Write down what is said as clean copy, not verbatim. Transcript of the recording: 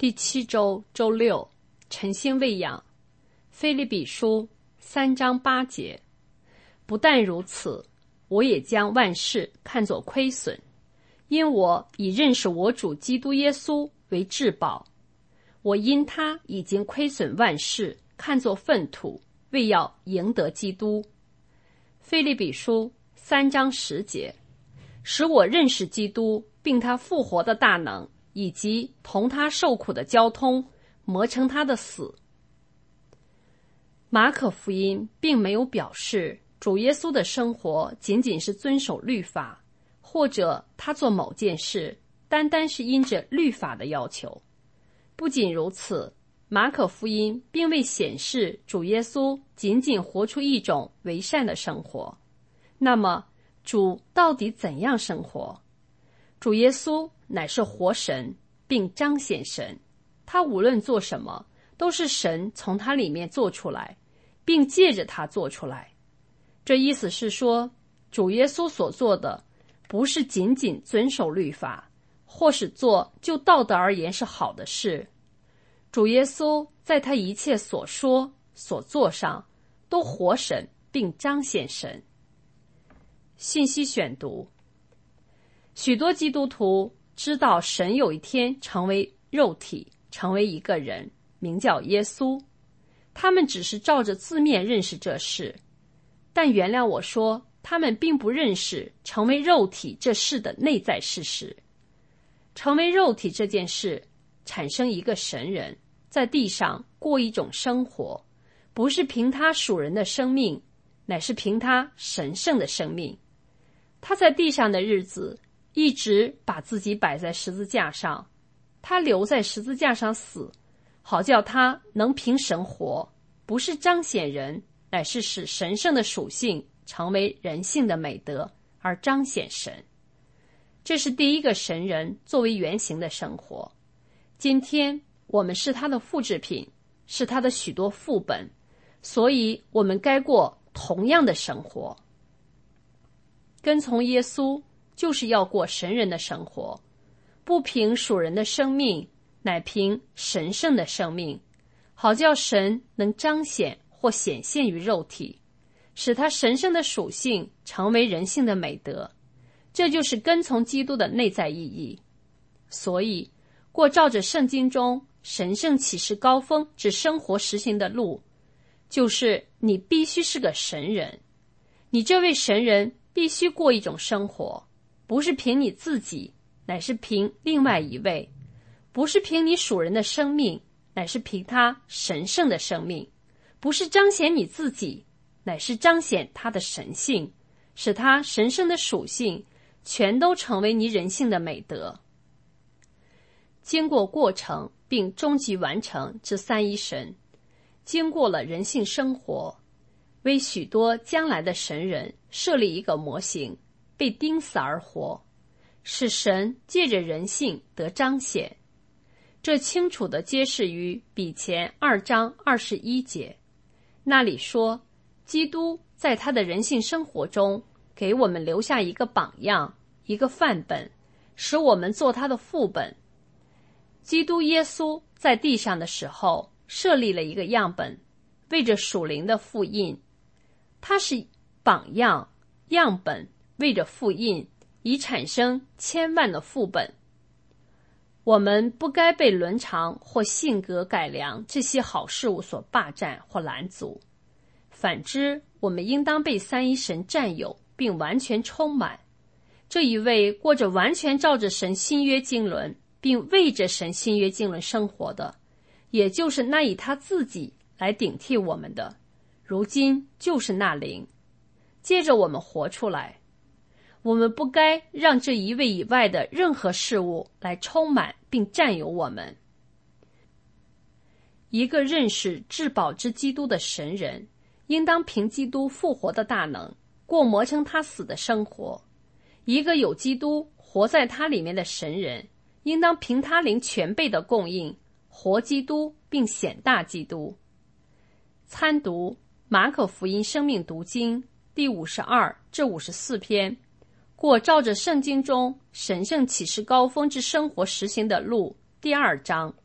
第7周周六，晨星喂养。腓立比书3章8节。不但如此，我也将万事看作亏损，因我以认识我主基督耶稣为至宝。我因他已经亏损万事，看作粪土，为要赢得基督。腓立比书3章10节。使我认识基督，并他复活的大能，以及同他受苦的交通，磨成他的死。马可福音并没有表示主耶稣的生活仅仅是遵守律法，或者他做某件事单单是因着律法的要求。不仅如此，马可福音并未显示主耶稣仅仅活出一种为善的生活。那么主到底怎样生活？主耶稣乃是活神，并彰显神。他无论做什么，都是神从他里面做出来，并借着他做出来。这意思是说，主耶稣所做的不是仅仅遵守律法，或是做就道德而言是好的事。主耶稣在他一切所说所做上都活神，并彰显神。信息选读。许多基督徒知道神有一天成为肉体，成为一个人，名叫耶稣。他们只是照着字面认识这事，但原谅我说，他们并不认识成为肉体这事的内在事实。成为肉体这件事，产生一个神人，在地上过一种生活，不是凭他属人的生命，乃是凭他神圣的生命。他在地上的日子一直把自己摆在十字架上，他留在十字架上死，好叫他能凭神活，不是彰显人，乃是使神圣的属性成为人性的美德，而彰显神。这是第一个神人作为原型的生活。今天我们是他的复制品，是他的许多副本，所以我们该过同样的生活。跟从耶稣就是要过神人的生活，不凭属人的生命，乃凭神圣的生命，好叫神能彰显或显现于肉体，使他神圣的属性成为人性的美德。这就是跟从基督的内在意义。所以过照着圣经中神圣启示高峰之生活实行的路，就是你必须是个神人。你这位神人必须过一种生活，不是凭你自己，乃是凭另外一位；不是凭你属人的生命，乃是凭他神圣的生命；不是彰显你自己，乃是彰显他的神性，使他神圣的属性全都成为你人性的美德。经过过程并终极完成之三一神，经过了人性生活，为许多将来的神人设立一个模型，被钉死而活，使神借着人性得彰显。这清楚地揭示于比前2章21节，那里说，基督在他的人性生活中给我们留下一个榜样，一个范本，使我们做他的副本。基督耶稣在地上的时候设立了一个样本，为着属灵的复印。他是榜样、样本，为着复印，以产生千万的副本。我们不该被伦常或性格改良这些好事物所霸占或拦阻，反之，我们应当被三一神占有并完全充满。这一位过着完全照着神新约经纶并为着神新约经纶生活的，也就是那以他自己来顶替我们的，如今就是那灵，接着我们活出来。我们不该让这一位以外的任何事物来充满并占有我们。一个认识至宝之基督的神人，应当凭基督复活的大能，过磨成他死的生活。一个有基督活在他里面的神人，应当凭他灵全备的供应，活基督并显大基督。参读马可福音生命读经第52至54篇，过照着圣经中神圣启示高峰之生活实行的路第2章。